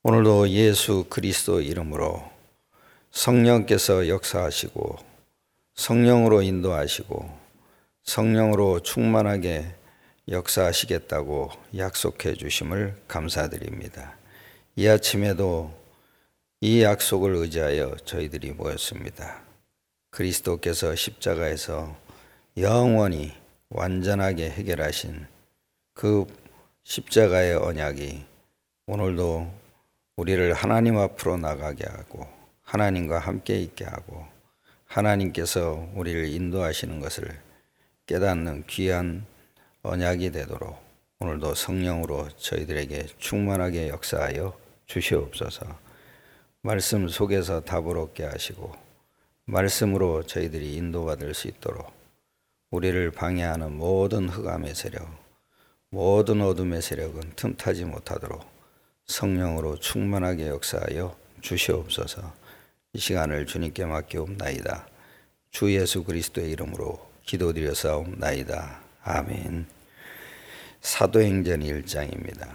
오늘도 예수 그리스도 이름으로 성령께서 역사하시고 성령으로 인도하시고 성령으로 충만하게 역사하시겠다고 약속해 주심을 감사드립니다. 이 아침에도 이 약속을 의지하여 저희들이 모였습니다. 그리스도께서 십자가에서 영원히 완전하게 해결하신 그 십자가의 언약이 오늘도 우리를 하나님 앞으로 나가게 하고 하나님과 함께 있게 하고 하나님께서 우리를 인도하시는 것을 깨닫는 귀한 언약이 되도록 오늘도 성령으로 저희들에게 충만하게 역사하여 주시옵소서. 말씀 속에서 답을 얻게 하시고 말씀으로 저희들이 인도받을 수 있도록 우리를 방해하는 모든 흑암의 세력, 모든 어둠의 세력은 틈타지 못하도록 성령으로 충만하게 역사하여 주시옵소서. 이 시간을 주님께 맡기옵나이다. 주 예수 그리스도의 이름으로 기도드렸사옵나이다. 아멘. 사도행전 1장입니다.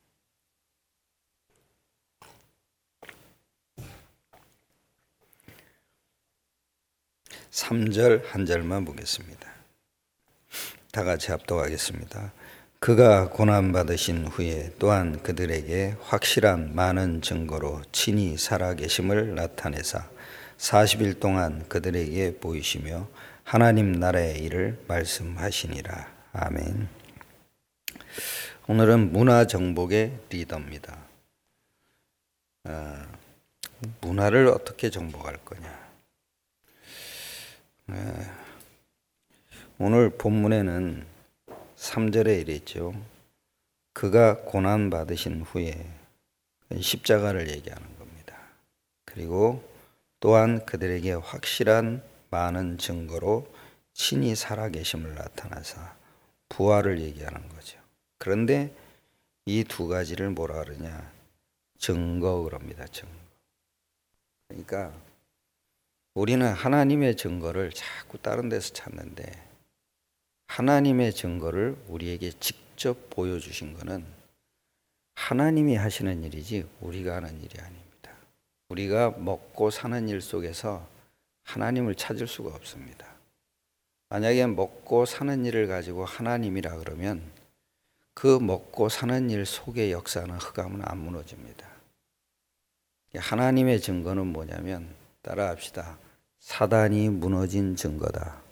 3절 한 절만 보겠습니다. 다 같이 합독하겠습니다. 그가 고난받으신 후에 또한 그들에게 확실한 많은 증거로 친히 살아계심을 나타내사 40일 동안 그들에게 보이시며 하나님 나라의 일을 말씀하시니라. 아멘. 오늘은 문화 정복의 리더입니다. 문화를 어떻게 정복할 거냐. 오늘 본문에는 3절에 이랬죠. 그가 고난받으신 후에 십자가를 얘기하는 겁니다. 그리고 또한 그들에게 확실한 많은 증거로 친히 살아계심을 나타나사 부활을 얘기하는 거죠. 그런데 이 두 가지를 뭐라 그러냐? 증거 그럽니다. 증거. 그러니까 우리는 하나님의 증거를 자꾸 다른 데서 찾는데 하나님의 증거를 우리에게 직접 보여주신 것은 하나님이 하시는 일이지 우리가 하는 일이 아닙니다. 우리가 먹고 사는 일 속에서 하나님을 찾을 수가 없습니다. 만약에 먹고 사는 일을 가지고 하나님이라 그러면 그 먹고 사는 일 속의 역사는 흑암은 안 무너집니다. 하나님의 증거는 뭐냐면 따라합시다. 사단이 무너진 증거다.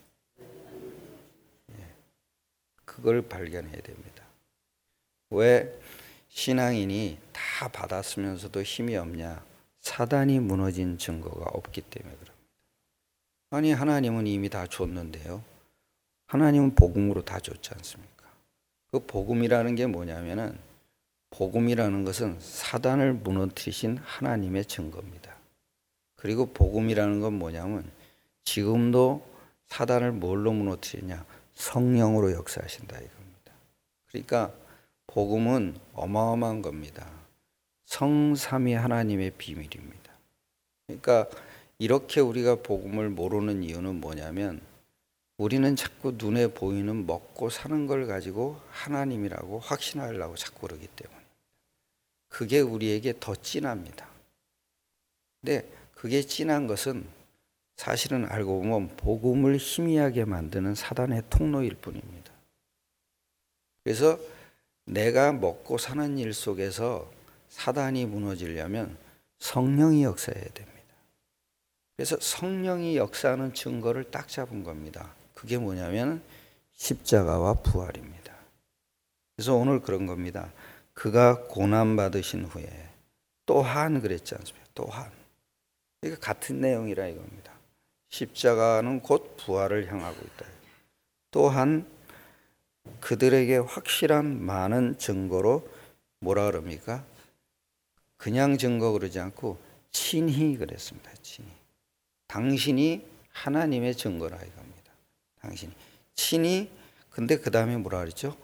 그걸 발견해야 됩니다. 왜 신앙인이 다 받았으면서도 힘이 없냐? 사단이 무너진 증거가 없기 때문에 그럽니다. 아니 하나님은 이미 다 줬는데요. 하나님은 복음으로 다 줬지 않습니까? 그 복음이라는 게 뭐냐면은 복음이라는 것은 사단을 무너뜨리신 하나님의 증거입니다. 그리고 복음이라는 건 뭐냐면 지금도 사단을 뭘로 무너뜨리냐? 성령으로 역사하신다 이겁니다. 그러니까 복음은 어마어마한 겁니다. 성삼위 하나님의 비밀입니다. 그러니까 이렇게 우리가 복음을 모르는 이유는 뭐냐면 우리는 자꾸 눈에 보이는 먹고 사는 걸 가지고 하나님이라고 확신하려고 자꾸 그러기 때문입니다. 그게 우리에게 더 진합니다. 근데 그게 진한 것은 사실은 알고 보면 복음을 희미하게 만드는 사단의 통로일 뿐입니다. 그래서 내가 먹고 사는 일 속에서 사단이 무너지려면 성령이 역사해야 됩니다. 그래서 성령이 역사하는 증거를 딱 잡은 겁니다. 그게 뭐냐면 십자가와 부활입니다. 그래서 오늘 그런 겁니다. 그가 고난받으신 후에 또한 그랬지 않습니까? 또한. 이거 같은 내용이라 이겁니다. 십자가는 곧 부활을 향하고 있다. 또한 그들에게 확실한 많은 증거로 뭐라 그럽니까? 그냥 증거 그러지 않고 친히 그랬습니다. 친히. 당신이 하나님의 증거라 이겁니다. 당신이. 친히 근데 그 다음에 뭐라 그랬죠?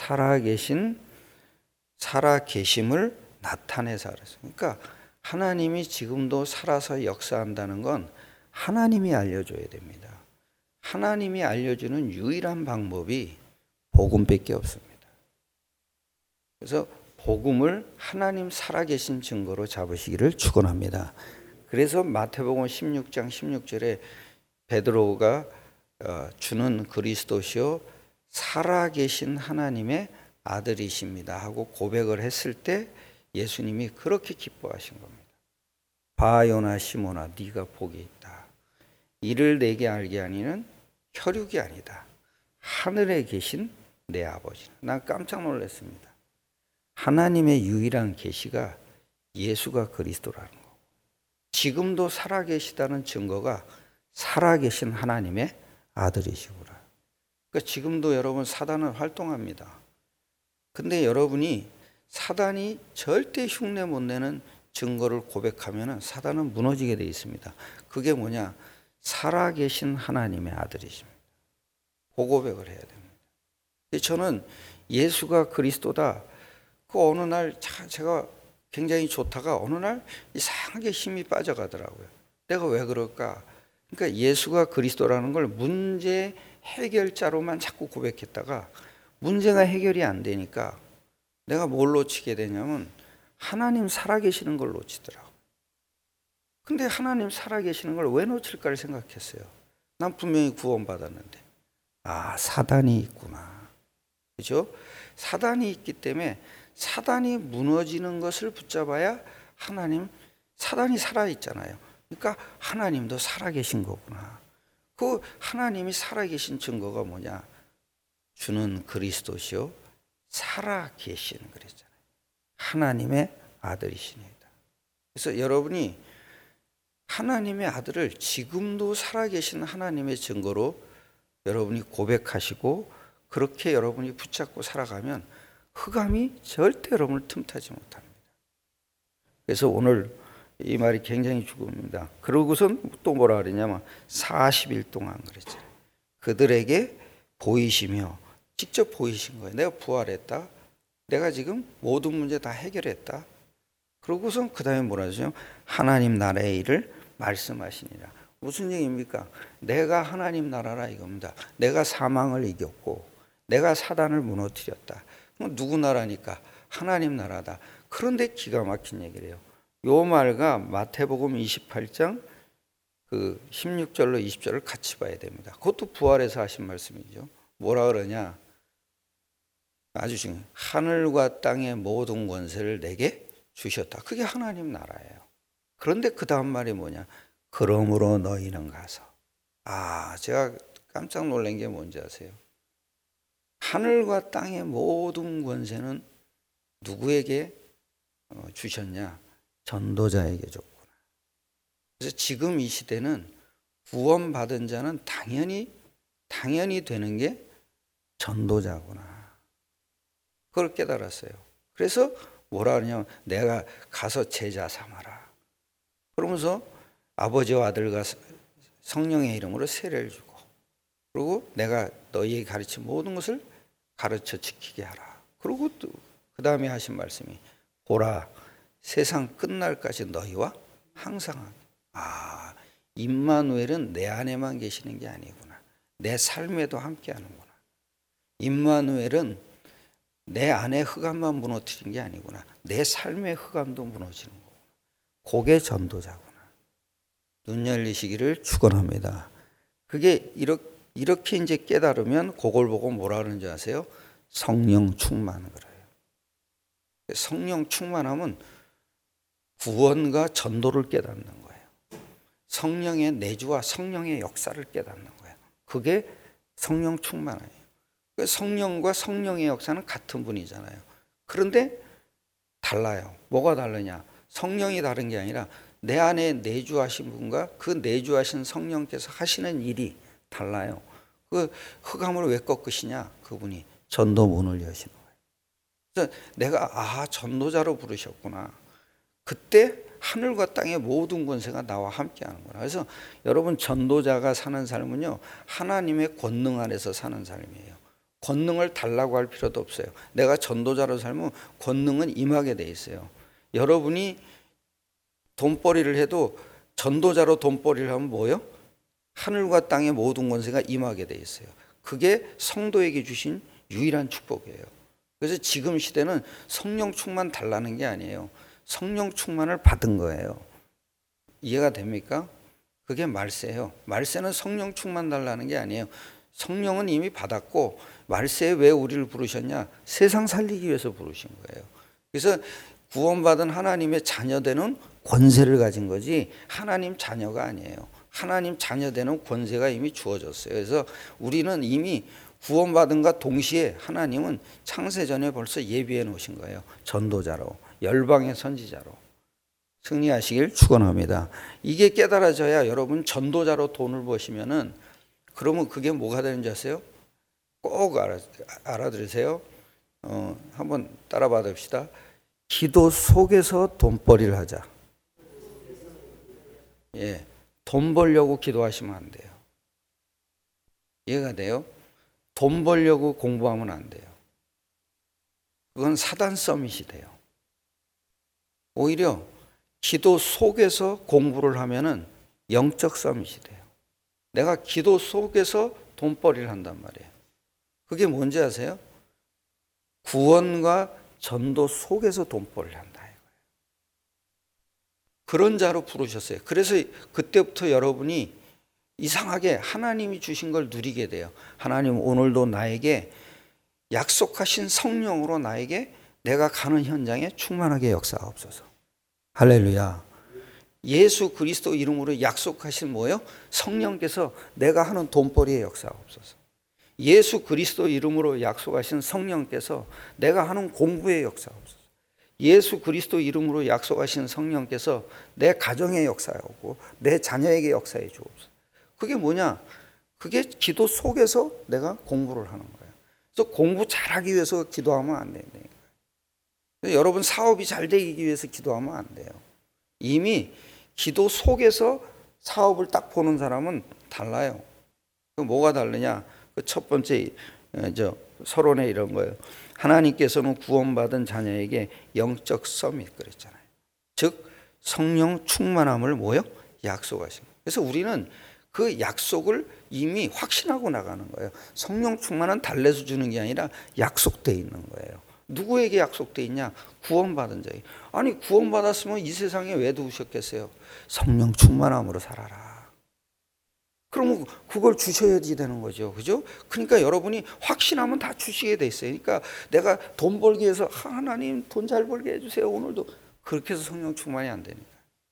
살아계심을 나타내서 그랬어요. 그러니까 하나님이 지금도 살아서 역사한다는 건 하나님이 알려줘야 됩니다. 하나님이 알려주는 유일한 방법이 복음밖에 없습니다. 그래서 복음을 하나님 살아계신 증거로 잡으시기를 축원합니다. 그래서 마태복음 16장 16절에 베드로가 주는 그리스도시요 살아계신 하나님의 아들이십니다 하고 고백을 했을 때 예수님이 그렇게 기뻐하신 겁니다. 바요나 시몬아 네가 복이 있다. 이를 내게 알게 하니는 혈육이 아니다. 하늘에 계신 내 아버지. 난 깜짝 놀랐습니다. 하나님의 유일한 계시가 예수가 그리스도라는 거. 지금도 살아계시다는 증거가 살아계신 하나님의 아들이시구나. 그러니까 지금도 여러분 사단은 활동합니다. 근데 여러분이 사단이 절대 흉내 못 내는 증거를 고백하면 사단은 무너지게 돼 있습니다. 그게 뭐냐? 살아계신 하나님의 아들이십니다. 그 고백을 해야 됩니다. 저는 예수가 그리스도다. 그 어느 날 제가 굉장히 좋다가 어느 날 이상하게 힘이 빠져가더라고요. 내가 왜 그럴까? 그러니까 예수가 그리스도라는 걸 문제 해결자로만 자꾸 고백했다가 문제가 해결이 안 되니까 내가 뭘 놓치게 되냐면 하나님 살아계시는 걸 놓치더라고요. 근데 하나님 살아계시는 걸 왜 놓칠까를 생각했어요. 난 분명히 구원받았는데 사단이 있구나. 그죠? 사단이 있기 때문에 사단이 무너지는 것을 붙잡아야 사단이 살아있잖아요. 그러니까 하나님도 살아계신 거구나. 그 하나님이 살아계신 증거가 뭐냐? 주는 그리스도시요 살아계신 그랬잖아요. 하나님의 아들이시니다. 그래서 여러분이 하나님의 아들을 지금도 살아계신 하나님의 증거로 여러분이 고백하시고 그렇게 여러분이 붙잡고 살아가면 흑암이 절대 여러분을 틈타지 못합니다. 그래서 오늘 이 말이 굉장히 죽음입니다. 그러고선 또 뭐라 그랬냐면 40일 동안 그랬잖아요. 그들에게 보이시며 직접 보이신 거예요. 내가 부활했다. 내가 지금 모든 문제 다 해결했다. 그러고선 그 다음에 뭐라 하죠? 하나님 나라의 일을 말씀하시니라. 무슨 얘기입니까? 내가 하나님 나라라 이겁니다. 내가 사망을 이겼고 내가 사단을 무너뜨렸다. 누구 나라니까? 하나님 나라다. 그런데 기가 막힌 얘기를 해요. 요 말과 마태복음 28장 그 16절로 20절을 같이 봐야 됩니다. 그것도 부활에서 하신 말씀이죠. 뭐라 그러냐? 아주 중요해요. 하늘과 땅의 모든 권세를 내게 주셨다. 그게 하나님 나라예요. 그런데 그 다음 말이 뭐냐? 그러므로 너희는 가서. 제가 깜짝 놀란 게 뭔지 아세요? 하늘과 땅의 모든 권세는 누구에게 주셨냐? 전도자에게 줬구나. 그래서 지금 이 시대는 구원받은 자는 당연히 되는 게 전도자구나. 그걸 깨달았어요. 그래서 뭐라 그러냐면 내가 가서 제자 삼아라. 그러면서 아버지와 아들과 성령의 이름으로 세례를 주고 그리고 내가 너희에게 가르친 모든 것을 가르쳐 지키게 하라. 그리고 또 그 다음에 하신 말씀이 보라 세상 끝날까지 너희와 항상 하게. 임마누엘은 내 안에만 계시는 게 아니구나. 내 삶에도 함께 하는구나. 임마누엘은 내 안에 흑암만 무너뜨린 게 아니구나. 내 삶의 흑암도 무너지는 거구나. 그게 전도자구나. 눈 열리시기를 축원합니다. 그게 이렇게 이제 깨달으면 그걸 보고 뭐라 그러는지 아세요? 성령 충만 그래요. 성령 충만하면 구원과 전도를 깨닫는 거예요. 성령의 내주와 성령의 역사를 깨닫는 거예요. 그게 성령 충만이에요. 성령과 성령의 역사는 같은 분이잖아요. 그런데 달라요. 뭐가 다르냐? 성령이 다른 게 아니라 내 안에 내주하신 분과 그 내주하신 성령께서 하시는 일이 달라요. 그 흑암을 왜 꺾으시냐? 그분이 전도 문을 여시는 거예요. 그래서 내가 전도자로 부르셨구나. 그때 하늘과 땅의 모든 권세가 나와 함께 하는 거라. 그래서 여러분 전도자가 사는 삶은요. 하나님의 권능 안에서 사는 삶이에요. 권능을 달라고 할 필요도 없어요. 내가 전도자로 살면 권능은 임하게 돼 있어요. 여러분이 돈벌이를 해도 전도자로 돈벌이를 하면 뭐예요? 하늘과 땅의 모든 권세가 임하게 돼 있어요. 그게 성도에게 주신 유일한 축복이에요. 그래서 지금 시대는 성령 충만 달라는 게 아니에요. 성령 충만을 받은 거예요. 이해가 됩니까? 그게 말세예요. 말세는 성령 충만 달라는 게 아니에요. 성령은 이미 받았고 말세에 왜 우리를 부르셨냐? 세상 살리기 위해서 부르신 거예요. 그래서 구원받은 하나님의 자녀되는 권세를 가진 거지 하나님 자녀가 아니에요. 하나님 자녀되는 권세가 이미 주어졌어요. 그래서 우리는 이미 구원받은과 동시에 하나님은 창세전에 벌써 예비해 놓으신 거예요. 전도자로, 열방의 선지자로 승리하시길 축원합니다. 이게 깨달아져야 여러분 전도자로 돈을 버시면은 그러면 그게 뭐가 되는지 아세요? 꼭 알아들으세요. 한번 따라 받읍시다. 기도 속에서 돈벌이를 하자. 예, 돈 벌려고 기도하시면 안 돼요. 이해가 돼요? 돈 벌려고 공부하면 안 돼요. 그건 사단 서밋이 돼요. 오히려 기도 속에서 공부를 하면은 영적 서밋이 돼요. 내가 기도 속에서 돈벌이를 한단 말이에요. 그게 뭔지 아세요? 구원과 전도 속에서 돈벌이를 한다 이거예요. 그런 자로 부르셨어요. 그래서 그때부터 여러분이 이상하게 하나님이 주신 걸 누리게 돼요. 하나님 오늘도 나에게 약속하신 성령으로 나에게 내가 가는 현장에 충만하게 역사하옵소서. 할렐루야. 예수 그리스도 이름으로 약속하신 뭐예요? 성령께서 내가 하는 돈벌이에 역사하옵소서. 예수 그리스도 이름으로 약속하신 성령께서 내가 하는 공부에 역사하옵소서. 예수 그리스도 이름으로 약속하신 성령께서 내 가정에 역사하고 내 자녀에게 역사해 주옵소서. 그게 뭐냐? 그게 기도 속에서 내가 공부를 하는 거예요. 그래서 공부 잘하기 위해서 기도하면 안 된다는 거예요. 여러분 사업이 잘 되기 위해서 기도하면 안 돼요. 이미 기도 속에서 사업을 딱 보는 사람은 달라요. 뭐가 다르냐? 그 첫 번째 서론에 이런 거예요. 하나님께서는 구원받은 자녀에게 영적 서밋 그랬잖아요. 즉 성령 충만함을 뭐요? 약속하신 거예요. 그래서 우리는 그 약속을 이미 확신하고 나가는 거예요. 성령 충만은 달래서 주는 게 아니라 약속돼 있는 거예요. 누구에게 약속돼 있냐? 구원받은 자에게. 아니 구원받았으면 이 세상에 왜 두셨겠어요? 성령 충만함으로 살아라. 그러면 그걸 주셔야지 되는 거죠. 그죠? 그러니까 여러분이 확신하면 다 주시게 돼 있어요. 그러니까 내가 돈 벌기 위해서 하나님 돈 잘 벌게 해주세요. 오늘도 그렇게 해서 성령 충만이 안 되니까.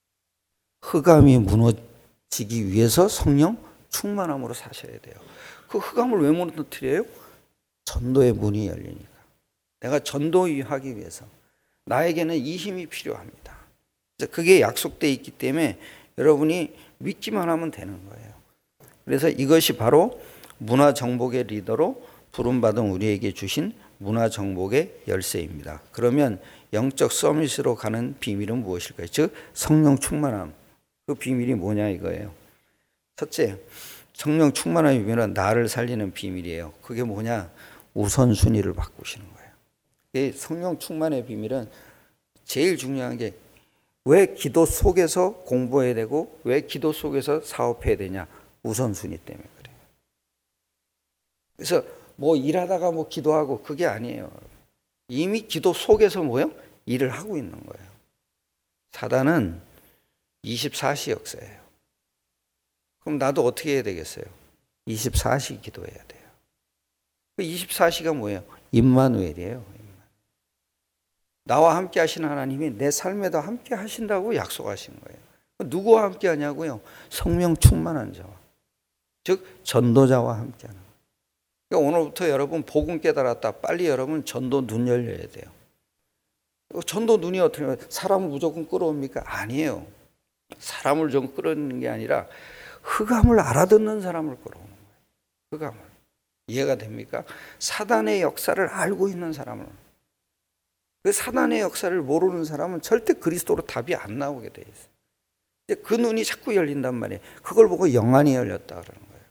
흑암이 무너지기 위해서 성령 충만함으로 사셔야 돼요. 그 흑암을 왜 무너뜨려요? 전도의 문이 열리니까. 내가 전도하기 위해서 나에게는 이 힘이 필요합니다. 그게 약속되어 있기 때문에 여러분이 믿기만 하면 되는 거예요. 그래서 이것이 바로 문화정복의 리더로 부름받은 우리에게 주신 문화정복의 열쇠입니다. 그러면 영적 서밋으로 가는 비밀은 무엇일까요? 즉 성령 충만함. 그 비밀이 뭐냐 이거예요. 첫째, 성령 충만함의 비밀은 나를 살리는 비밀이에요. 그게 뭐냐? 우선순위를 바꾸시는 거예요. 이 성령 충만의 비밀은 제일 중요한 게 왜 기도 속에서 공부해야 되고 왜 기도 속에서 사업해야 되냐? 우선순위 때문에 그래요. 그래서 뭐 일하다가 뭐 기도하고 그게 아니에요. 이미 기도 속에서 뭐요? 일을 하고 있는 거예요. 사단은 24시 역사예요. 그럼 나도 어떻게 해야 되겠어요? 24시 기도해야 돼요. 24시가 뭐예요? 임마누엘이에요. 나와 함께 하시는 하나님이 내 삶에도 함께 하신다고 약속하신 거예요. 누구와 함께 하냐고요? 성령 충만한 자와. 즉 전도자와 함께 하는 거예요. 그러니까 오늘부터 여러분 복음 깨달았다. 빨리 여러분 전도 눈 열려야 돼요. 전도 눈이 어떻게 사람을 무조건 끌어옵니까? 아니에요. 사람을 좀 끌어오는 게 아니라 흑암을 알아듣는 사람을 끌어오는 거예요. 흑암을. 이해가 됩니까? 사단의 역사를 알고 있는 사람을. 그 사단의 역사를 모르는 사람은 절대 그리스도로 답이 안 나오게 돼 있어요. 그 눈이 자꾸 열린단 말이에요. 그걸 보고 영안이 열렸다 그러는 거예요.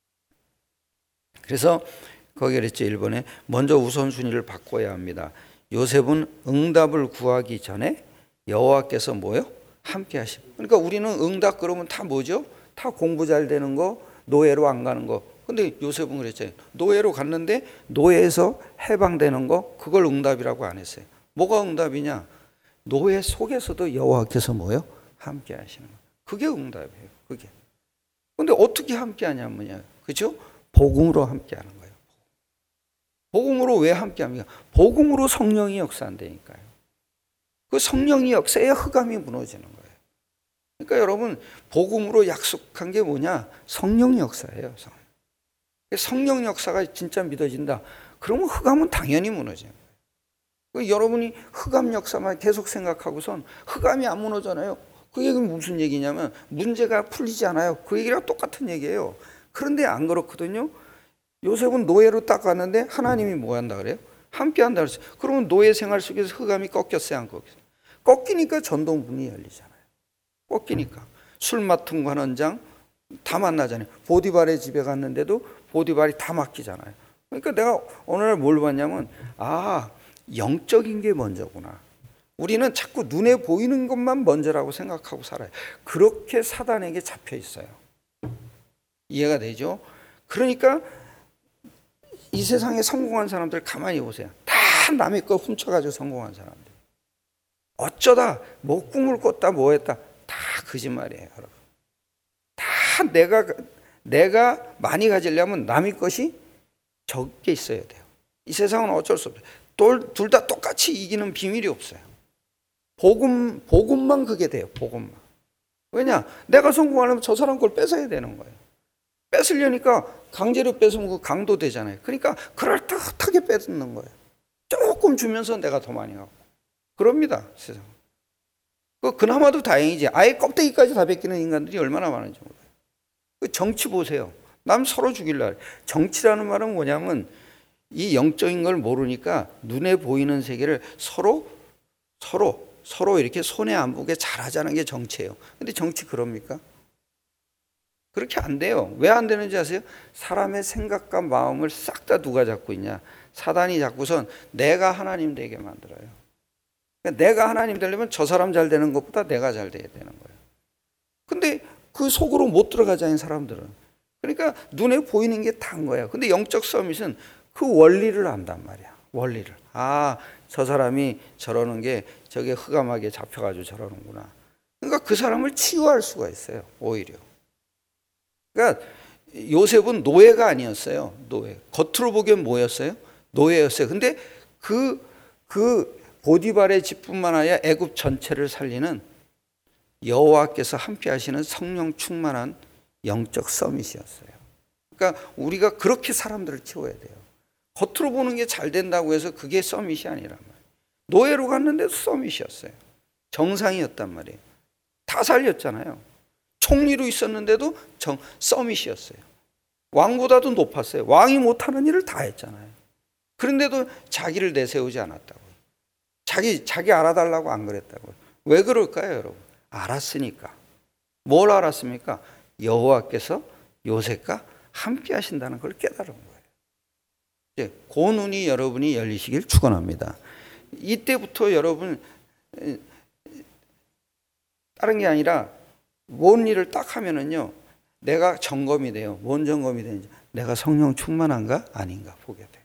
그래서 거기 그랬죠. 1번에 먼저 우선순위를 바꿔야 합니다. 요셉은 응답을 구하기 전에 여호와께서 뭐요? 함께 하시고. 그러니까 우리는 응답 그러면 다 뭐죠? 다 공부 잘 되는 거, 노예로 안 가는 거, 근데 요셉은 그랬잖아요. 노예로 갔는데 노예에서 해방되는 거 그걸 응답이라고 안 했어요. 뭐가 응답이냐? 노예 속에서도 여호와께서 뭐요? 함께 하시는 거. 그게 응답이에요. 그게. 근데 어떻게 함께 하냐면요. 그죠? 복음으로 함께 하는 거예요. 복음으로 왜 함께 합니까? 복음으로 성령이 역사한다니까요. 그 성령이 역사에 흑암이 무너지는 거예요. 그러니까 여러분, 복음으로 약속한 게 뭐냐? 성령 역사예요. 성령 역사가 진짜 믿어진다. 그러면 흑암은 당연히 무너져요. 여러분이 흑암 역사만 계속 생각하고선 흑암이 안 무너져나요? 그 얘기는 무슨 얘기냐면 문제가 풀리지 않아요. 그 얘기랑 똑같은 얘기예요. 그런데 안 그렇거든요. 요셉은 노예로 딱 갔는데 하나님이 뭐 한다 그래요? 함께 한다 그랬어요. 그러면 노예 생활 속에서 흑암이 꺾였어요, 안 꺾였어요? 꺾이니까 전동문이 열리잖아요. 꺾이니까. 술 맡은 관원장 다 만나잖아요. 보디발의 집에 갔는데도 보디발이 다 맡기잖아요. 그러니까 내가 어느 날 뭘 봤냐면 영적인 게 먼저구나. 우리는 자꾸 눈에 보이는 것만 먼저라고 생각하고 살아요. 그렇게 사단에게 잡혀 있어요. 이해가 되죠? 그러니까 이 세상에 성공한 사람들 가만히 보세요. 다 남의 거 훔쳐가지고 성공한 사람들. 어쩌다 뭐 꿈을 꿨다 뭐 했다 다 거짓말이에요, 여러분. 다 내가 많이 가지려면 남의 것이 적게 있어야 돼요. 이 세상은 어쩔 수 없어요. 둘 다 똑같이 이기는 비밀이 없어요. 복음만 그게 돼요. 복음만. 왜냐? 내가 성공하려면 저 사람 걸 뺏어야 되는 거예요. 뺏으려니까 강제로 뺏으면 그 강도 되잖아요. 그러니까 그럴듯하게 뺏는 거예요. 조금 주면서 내가 더 많이 갖고. 그럽니다, 세상. 그나마도 다행이지. 아예 껍데기까지 다 뺏기는 인간들이 얼마나 많은지 몰라요. 그 정치 보세요. 남 서로 죽일라. 정치라는 말은 뭐냐면 이 영적인 걸 모르니까 눈에 보이는 세계를 서로 이렇게 손해 안 보게 잘하자는 게 정치예요. 근데 정치 그럽니까? 그렇게 안 돼요. 왜 안 되는지 아세요? 사람의 생각과 마음을 싹 다 누가 잡고 있냐? 사단이 잡고선 내가 하나님 되게 만들어요. 그러니까 내가 하나님 되려면 저 사람 잘 되는 것보다 내가 잘 돼야 되는 거예요. 근데 그 속으로 못 들어가자는 사람들은. 그러니까 눈에 보이는 게 다인 거예요. 근데 영적 서밋은 그 원리를 안단 말이야. 원리를. 저 사람이 저러는 게 저게 흑암하게 잡혀가지고 저러는구나. 그러니까 그 사람을 치유할 수가 있어요. 오히려. 그러니까 요셉은 노예가 아니었어요. 노예. 겉으로 보기엔 뭐였어요? 노예였어요. 근데 그 보디발의 집뿐만 아니라 애굽 전체를 살리는 여호와께서 함께 하시는 성령 충만한 영적 서밋이었어요. 그러니까 우리가 그렇게 사람들을 키워야 돼요. 겉으로 보는 게 잘 된다고 해서 그게 서밋이 아니란 말이에요. 노예로 갔는데도 서밋이었어요. 정상이었단 말이에요. 다 살렸잖아요. 총리로 있었는데도 서밋이었어요. 왕보다도 높았어요. 왕이 못하는 일을 다 했잖아요. 그런데도 자기를 내세우지 않았다고요. 자기 알아달라고 안 그랬다고요. 왜 그럴까요, 여러분? 알았으니까. 뭘 알았습니까? 여호와께서 요셉과 함께 하신다는 걸 깨달은 거예요. 이제 그 눈이 여러분이 열리시길 축원합니다. 이때부터 여러분 다른 게 아니라 뭔 일을 딱 하면은요, 내가 점검이 돼요. 뭔 점검이 되는지. 내가 성령 충만한가 아닌가 보게 돼요.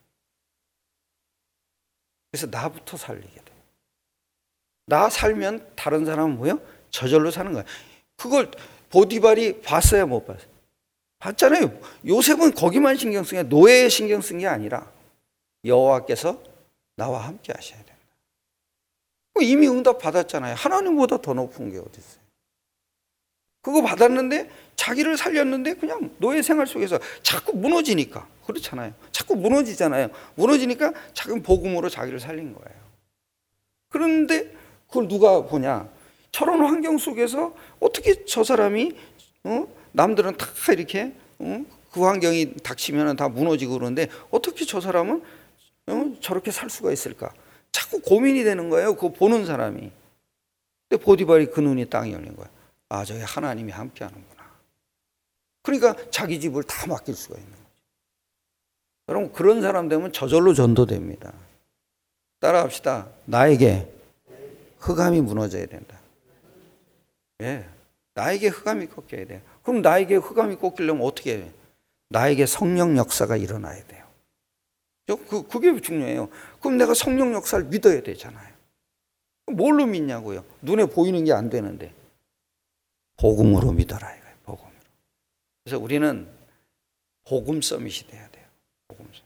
그래서 나부터 살리게 돼요. 나 살면 다른 사람은 뭐요? 저절로 사는 거예요. 그걸 보디발이 봤어요, 못 봤어요? 봤잖아요. 요셉은 거기만 신경 쓴 게 노예에 신경 쓴 게 아니라 여호와께서 나와 함께 하셔야 된다. 이미 응답 받았잖아요. 하나님보다 더 높은 게 어디 있어요? 그거 받았는데 자기를 살렸는데 그냥 노예 생활 속에서 자꾸 무너지니까. 그렇잖아요. 자꾸 무너지잖아요. 무너지니까 자기 복음으로 자기를 살린 거예요. 그런데 그걸 누가 보냐? 저런 환경 속에서 어떻게 저 사람이 남들은 다 이렇게 그 환경이 닥치면 다 무너지고 그러는데 어떻게 저 사람은 저렇게 살 수가 있을까? 자꾸 고민이 되는 거예요. 그거 보는 사람이. 근데 보디발이 그 눈이 땅에 열린 거야. 저기 하나님이 함께 하는구나. 그러니까 자기 집을 다 맡길 수가 있는 거죠. 여러분, 그런 사람 되면 저절로 전도됩니다. 따라합시다. 나에게 흑암이 무너져야 된다. 예, 나에게 흑암이 꺾여야 돼. 그럼 나에게 흑암이 꺾이려면 어떻게 해? 나에게 성령 역사가 일어나야 돼요. 그게 중요해요. 그럼 내가 성령 역사를 믿어야 되잖아요. 뭘로 믿냐고요? 눈에 보이는 게 안 되는데. 복음으로 믿어라 이거예요. 복음으로. 그래서 우리는 복음 서밋이 돼야 돼요. 복음 서밋.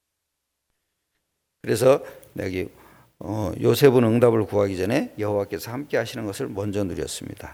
그래서 여기 요셉은 응답을 구하기 전에 여호와께서 함께 하시는 것을 먼저 누렸습니다.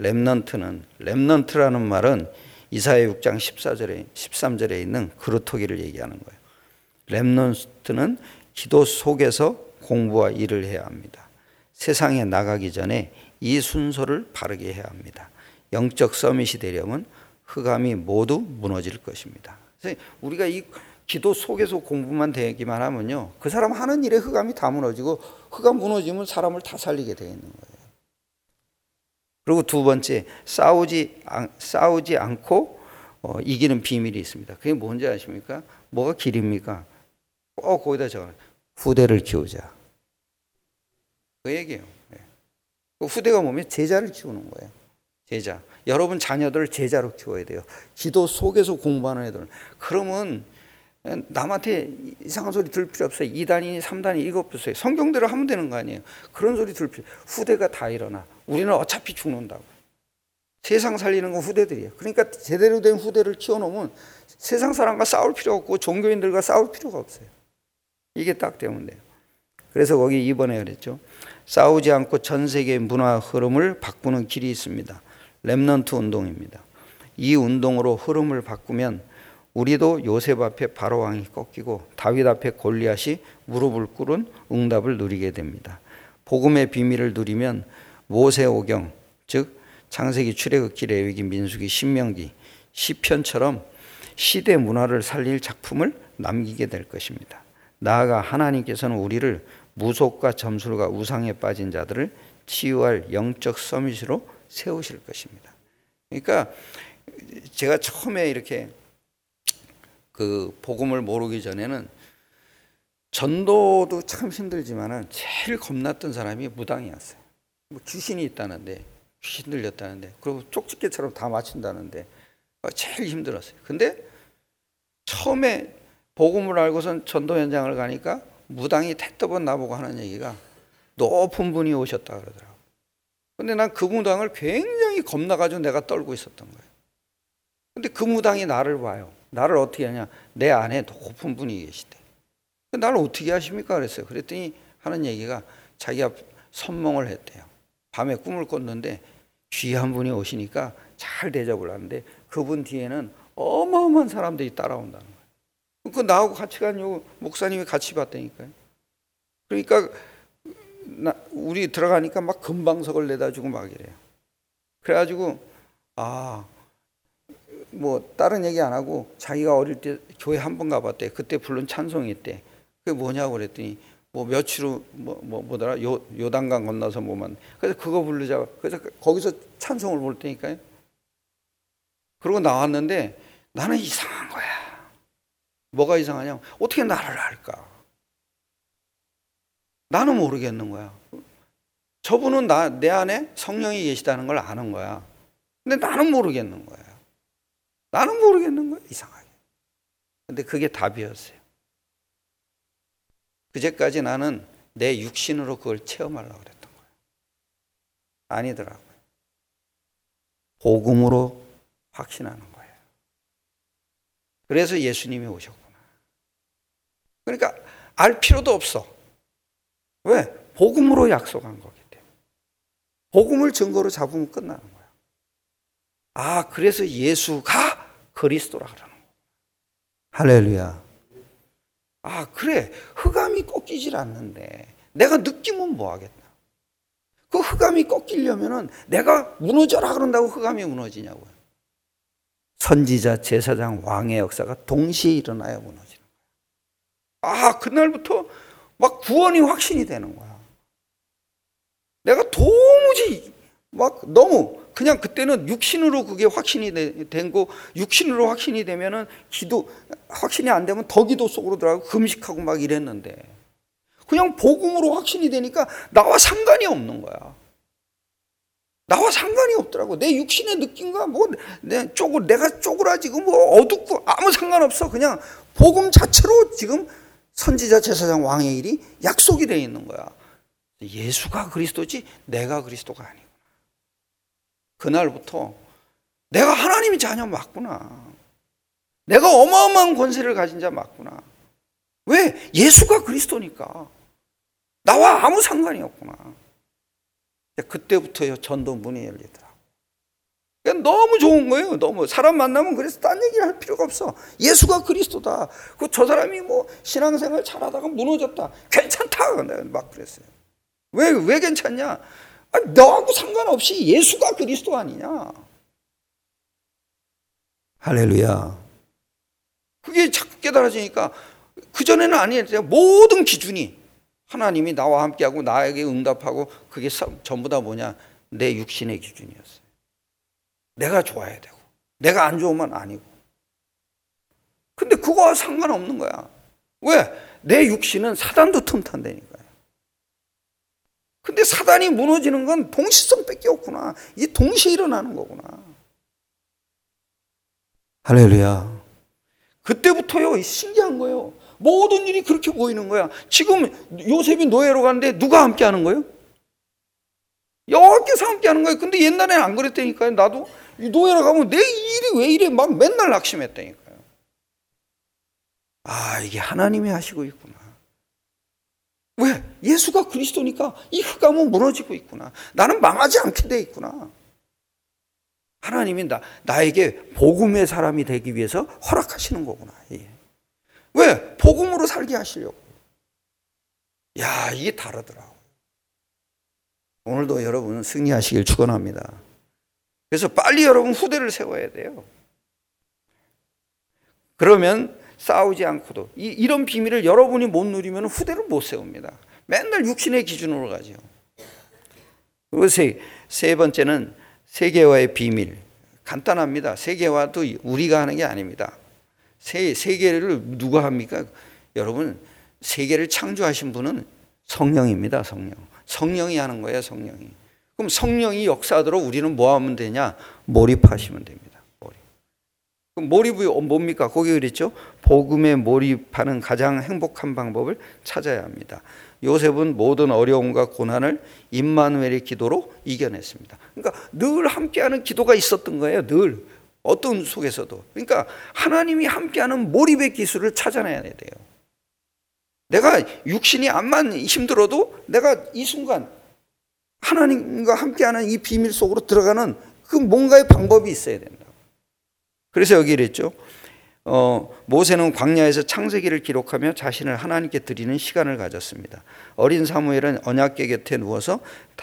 렘넌트라는 말은 이사야 6장 13절에 있는 그루터기를 얘기하는 거예요. 렘넌트는 기도 속에서 공부와 일을 해야 합니다. 세상에 나가기 전에 이 순서를 바르게 해야 합니다. 영적 서밋이 되려면 흑암이 모두 무너질 것입니다. 그래서 우리가 이 기도 속에서 공부만 되기만 하면요, 그 사람 하는 일에 흑암이 다 무너지고, 흑암 무너지면 사람을 다 살리게 되어 있는 거예요. 그리고 두 번째, 싸우지 않고 이기는 비밀이 있습니다. 그게 뭔지 아십니까? 뭐가 길입니까? 꼭 거기다 적어요. 후대를 키우자. 그 얘기예요. 그 후대가 뭐면 제자를 키우는 거예요. 제자. 여러분 자녀들을 제자로 키워야 돼요. 기도 속에서 공부하는 애들은. 그러면 남한테 이상한 소리 들을 필요 없어요. 2단이니 3단이 이거 없어요. 성경대로 하면 되는 거 아니에요. 그런 소리 들을 필요. 후대가 다 일어나. 우리는 어차피 죽는다고. 세상 살리는 건 후대들이에요. 그러니까 제대로 된 후대를 키워놓으면 세상 사람과 싸울 필요 없고 종교인들과 싸울 필요가 없어요. 이게 딱 되면 돼요. 그래서 거기 이번에 그랬죠. 싸우지 않고 전 세계의 문화 흐름을 바꾸는 길이 있습니다. 렘넌트 운동입니다. 이 운동으로 흐름을 바꾸면 우리도 요셉 앞에 바로 왕이 꺾이고 다윗 앞에 골리앗이 무릎을 꿇은 응답을 누리게 됩니다. 복음의 비밀을 누리면 모세오경, 즉 창세기, 출애굽기, 레위기, 민수기, 신명기, 시편처럼 시대 문화를 살릴 작품을 남기게 될 것입니다. 나아가 하나님께서는 우리를 무속과 점술과 우상에 빠진 자들을 치유할 영적 서밋으로 세우실 것입니다. 그러니까 제가 처음에 이렇게 그 복음을 모르기 전에는 전도도 참 힘들지만은 제일 겁났던 사람이 무당이었어요. 뭐 귀신이 있다는데, 귀신 들렸다는데, 그리고 쪽집게처럼 다 맞춘다는데 제일 힘들었어요. 근데 처음에 복음을 알고선 전도 현장을 가니까 무당이 태떠번 나보고 하는 얘기가 높은 분이 오셨다 그러더라고요. 근데 난 그 무당을 굉장히 겁나가지고 내가 떨고 있었던 거예요. 근데 그 무당이 나를 봐요. 나를 어떻게 하냐? 내 안에 높은 분이 계시대. 나를 어떻게 하십니까? 그랬어요. 그랬더니 하는 얘기가 자기가 선몽을 했대요. 밤에 꿈을 꿨는데 귀한 분이 오시니까 잘 대접을 하는데 그분 뒤에는 어마어마한 사람들이 따라온다는 거예요. 그 나하고 같이 간 요 목사님이 같이 봤다니까요. 그러니까 우리 들어가니까 막 금방석을 내다 주고 막 이래요. 그래가지고 뭐 다른 얘기 안 하고 자기가 어릴 때 교회 한 번 가봤대. 그때 부른 찬송이 있대. 그게 뭐냐고 그랬더니 뭐 며칠 후 뭐더라 요단강 건너서 뭐만. 그래서 그거 부르자. 그래서 거기서 찬송을 부를 테니까요. 그러고 나왔는데 나는 이상한 거야. 뭐가 이상하냐? 어떻게 나를 알까? 나는 모르겠는 거야. 저분은 내 안에 성령이 계시다는 걸 아는 거야. 근데 나는 모르겠는 거야. 나는 모르겠는 거야. 이상하게. 근데 그게 답이었어요. 그제까지 나는 내 육신으로 그걸 체험하려고 그랬던 거야. 아니더라고요. 복음으로 확신하는 거예요. 그래서 예수님이 오셨구나. 그러니까 알 필요도 없어. 왜? 복음으로 약속한 거기 때문에. 복음을 증거로 잡으면 끝나는 거야. 그래서 예수가 그리스도라 그러는 거야. 할렐루야. 그래. 흑암이 꺾이질 않는데 내가 느끼면 뭐 하겠나? 그 흑암이 꺾이려면은 내가 무너져라 그런다고 흑암이 무너지냐고요. 선지자, 제사장, 왕의 역사가 동시에 일어나야 무너지는 거야. 그날부터 막 구원이 확신이 되는 거야. 내가 도무지 너무 그냥 그때는 육신으로 그게 확신이 된 거, 육신으로 확신이 되면은 기도 확신이 안 되면 더 기도 속으로 들어가고 금식하고 막 이랬는데 그냥 복음으로 확신이 되니까 나와 상관이 없는 거야. 나와 상관이 없더라고. 내 육신의 느낌과 내가 쪼그라지고 어둡고 아무 상관없어. 그냥 복음 자체로 지금 선지자, 제사장, 왕의 일이 약속이 되어 있는 거야. 예수가 그리스도지 내가 그리스도가 아니구나. 그날부터 내가 하나님의 자녀 맞구나. 내가 어마어마한 권세를 가진 자 맞구나. 왜? 예수가 그리스도니까. 나와 아무 상관이 없구나. 그때부터요, 전도 문이 열리더라고. 그러니까 너무 좋은 거예요. 너무 사람 만나면 그래서 딴 얘기를 할 필요가 없어. 예수가 그리스도다. 저 사람이 신앙생활 잘하다가 무너졌다. 괜찮다. 내가 막 그랬어요. 왜 괜찮냐? 너하고 상관없이 예수가 그리스도 아니냐. 할렐루야. 그게 자꾸 깨달아지니까 그전에는 아니었어요. 모든 기준이 하나님이 나와 함께하고 나에게 응답하고 그게 전부 다 뭐냐? 내 육신의 기준이었어요. 내가 좋아야 되고 내가 안 좋으면 아니고. 근데 그거와 상관없는 거야. 왜? 내 육신은 사단도 틈탄다니까요. 근데 사단이 무너지는 건 동시성밖에 없구나. 이게 동시에 일어나는 거구나. 할렐루야. 그때부터요, 신기한 거예요. 모든 일이 그렇게 보이는 거야. 지금 요셉이 노예로 가는데 누가 함께 하는 거예요? 여기서 함께 하는 거예요. 근데 옛날에는 안 그랬다니까요. 나도 노예로 가면 내 일이 왜 이래? 막 맨날 낙심했다니까요. 이게 하나님이 하시고 있구나. 왜? 예수가 그리스도니까 이 흑암은 무너지고 있구나. 나는 망하지 않게 돼 있구나. 하나님이 나에게 복음의 사람이 되기 위해서 허락하시는 거구나. 왜? 복음으로 살게 하시려고. 야, 이게 다르더라고요. 오늘도 여러분 승리하시길 축원합니다. 그래서 빨리 여러분 후대를 세워야 돼요. 그러면 싸우지 않고도 이런 비밀을 여러분이 못 누리면 후대를 못 세웁니다. 맨날 육신의 기준으로 가죠. 그리고 세 번째는 세계화의 비밀. 간단합니다. 세계화도 우리가 하는 게 아닙니다. 세계를 누가 합니까? 여러분, 세계를 창조하신 분은 성령입니다. 성령이 하는 거예요. 성령이. 그럼 성령이 역사하도록 우리는 뭐 하면 되냐? 몰입하시면 됩니다. 그럼 몰입이 뭡니까? 거기 그랬죠? 복음에 몰입하는 가장 행복한 방법을 찾아야 합니다. 요셉은 모든 어려움과 고난을 임마누엘의 기도로 이겨냈습니다. 그러니까 늘 함께하는 기도가 있었던 거예요. 늘. 어떤 속에서도. 그러니까 하나님이 함께하는 몰입의 기술을 찾아내야 돼요. 내가 육신이 암만 힘들어도 내가 이 순간 하나님과 함께하는 이 비밀 속으로 들어가는 그 뭔가의 방법이 있어야 된다. 그래서 여기 이랬죠. 모세는 광야에서 창세기를 기록하며 자신을 하나님께 드리는 시간을 가졌습니다. 어린 사무엘은 언약궤 곁에 누워서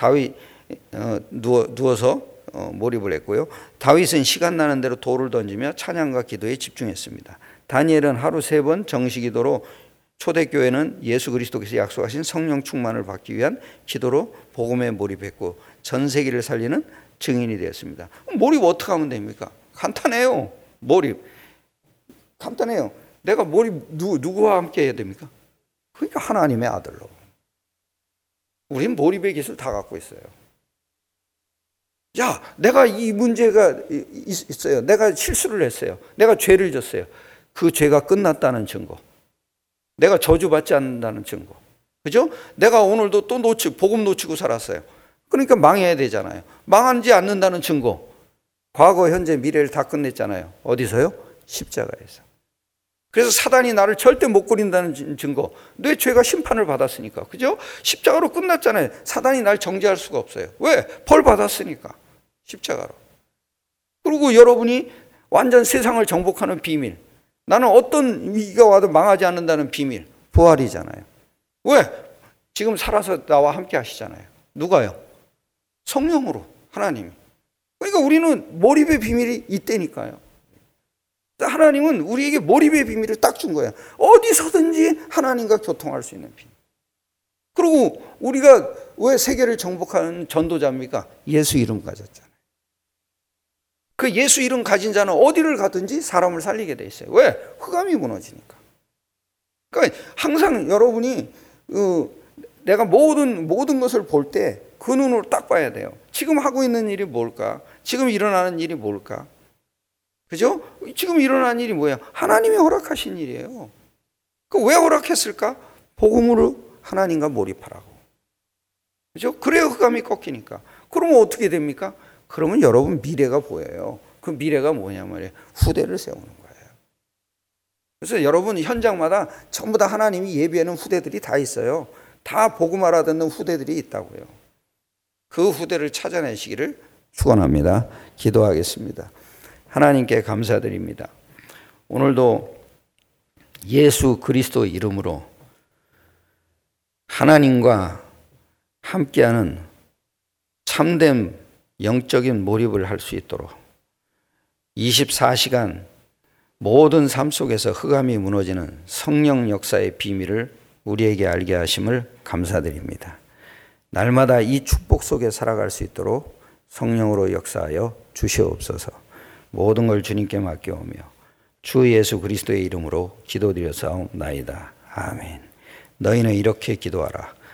몰입을 했고요. 다윗은 시간 나는 대로 돌을 던지며 찬양과 기도에 집중했습니다. 다니엘은 하루 3번 정식기도로, 초대교회는 예수 그리스도께서 약속하신 성령 충만을 받기 위한 기도로 복음에 몰입했고 전 세계를 살리는 증인이 되었습니다. 몰입 어떻게 하면 됩니까? 간단해요. 몰입 간단해요. 내가 몰입 누구와 함께 해야 됩니까? 그러니까 하나님의 아들로. 우린 몰입의 기술 다 갖고 있어요. 야, 내가 이 문제가 있어요. 내가 실수를 했어요. 내가 죄를 졌어요. 그 죄가 끝났다는 증거. 내가 저주받지 않는다는 증거. 그죠? 내가 오늘도 또 복음 놓치고 살았어요. 그러니까 망해야 되잖아요. 망하지 않는다는 증거. 과거, 현재, 미래를 다 끝냈잖아요. 어디서요? 십자가에서. 그래서 사단이 나를 절대 못 그린다는 증거. 내 죄가 심판을 받았으니까. 그죠? 십자가로 끝났잖아요. 사단이 날 정죄할 수가 없어요. 왜? 벌 받았으니까. 십자가로. 그리고 여러분이 완전 세상을 정복하는 비밀. 나는 어떤 위기가 와도 망하지 않는다는 비밀. 부활이잖아요. 왜? 지금 살아서 나와 함께 하시잖아요. 누가요? 성령으로. 하나님이. 그러니까 우리는 몰입의 비밀이 있다니까요. 하나님은 우리에게 몰입의 비밀을 딱 준 거예요. 어디서든지 하나님과 교통할 수 있는 비밀. 그리고 우리가 왜 세계를 정복하는 전도자입니까? 예수 이름 가졌잖아요. 그 예수 이름 가진 자는 어디를 가든지 사람을 살리게 돼 있어요. 왜? 흑암이 무너지니까. 그러니까 항상 여러분이 내가 모든 것을 볼 때 그 눈으로 딱 봐야 돼요. 지금 하고 있는 일이 뭘까? 지금 일어나는 일이 뭘까? 그죠? 지금 일어나는 일이 뭐야? 하나님이 허락하신 일이에요. 왜 허락했을까? 복음으로 하나님과 몰입하라고. 그죠? 그래야 흑암이 꺾이니까. 그러면 어떻게 됩니까? 그러면 여러분 미래가 보여요. 그 미래가 뭐냐 말이에요. 후대를 세우는 거예요. 그래서 여러분 현장마다 전부 다 하나님이 예비하는 후대들이 다 있어요. 다 복음 알아듣는 후대들이 있다고요. 그 후대를 찾아내시기를 축원합니다. 기도하겠습니다. 하나님께 감사드립니다. 오늘도 예수 그리스도 이름으로 하나님과 함께하는 참된 영적인 몰입을 할 수 있도록 24시간 모든 삶 속에서 흑암이 무너지는 성령 역사의 비밀을 우리에게 알게 하심을 감사드립니다. 날마다 이 축복 속에 살아갈 수 있도록 성령으로 역사하여 주시옵소서. 모든 걸 주님께 맡겨오며 주 예수 그리스도의 이름으로 기도드려사옵나이다. 아멘. 너희는 이렇게 기도하라.